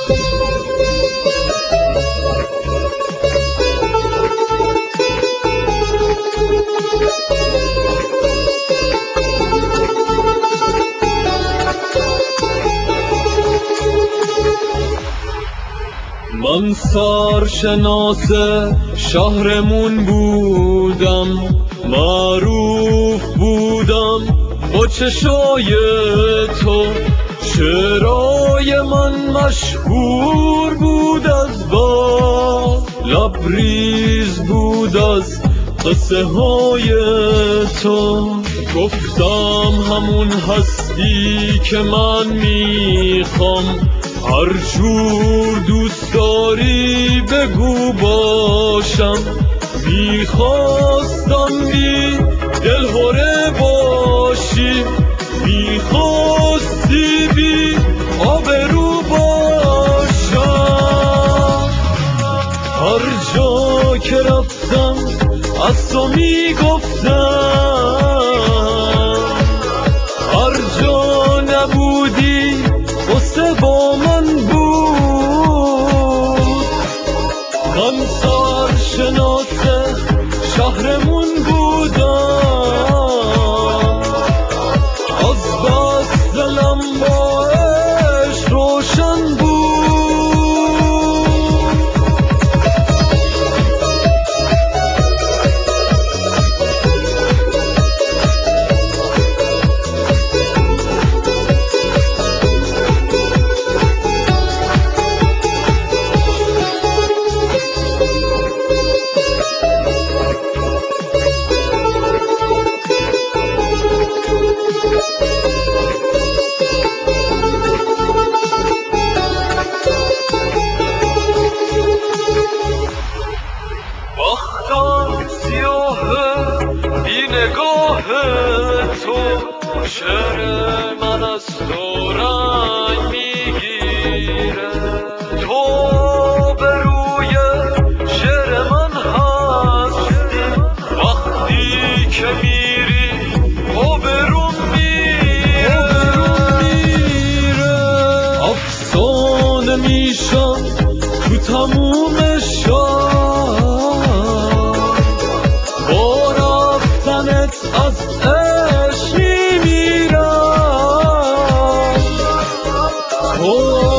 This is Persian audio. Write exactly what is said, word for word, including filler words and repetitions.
من سرشناس شهرمون بودم، معروف بودم با چشای تو، شعرهای من مشهور بود از با، لبریز بود از قصه های تو. گفتم همون هستی که من میخوام، هر جور دوست داری بگو باشم. میخواستم بی دلهره باشی، میخواستی بی آبرو باشم. هر جا که رفتم از تو میگفتم، هر جا نبودی قصه با من بود. من سرشناس شهرمون بودم، از بس دلم با عشق روشن بود. بختم سیاه بی نگاه تو، شعر من از تو رنگ میگیره. تو به روی شعر من هستی، وقتی که میری آبروم میره. افسانه میشم تو تموم شهر، با رفتنت از عشق میمیرم.